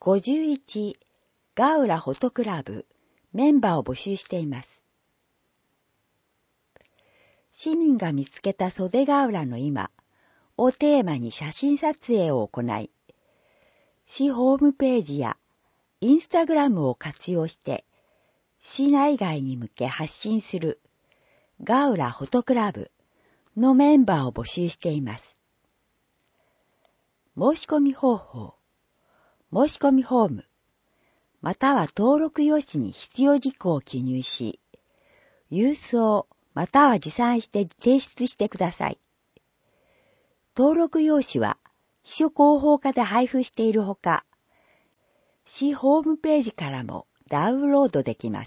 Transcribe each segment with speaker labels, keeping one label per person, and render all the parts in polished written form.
Speaker 1: 51ガウラフォトクラブメンバーを募集しています。市民が見つけた袖ヶ浦の今をテーマに写真撮影を行い、市ホームページやインスタグラムを活用して市内外に向け発信するガウラフォトクラブのメンバーを募集しています。申し込み方法、申し込みフォーム、または登録用紙に必要事項を記入し、郵送または持参して提出してください。登録用紙は秘書広報課で配布しているほか、市ホームページからもダウンロードできます。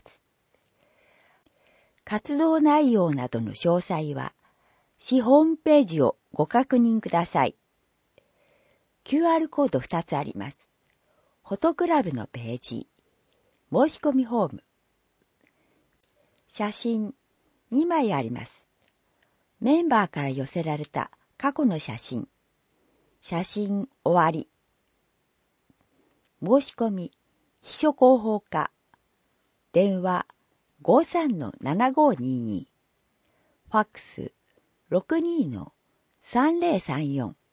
Speaker 1: 活動内容などの詳細は、市ホームページをご確認ください。QR コード2つあります。フォトクラブのページ、申し込みフォーム。写真2枚あります。メンバーから寄せられた過去の写真。写真終わり。申し込み、秘書広報課。電話 53-7522。ファックス 62-3034。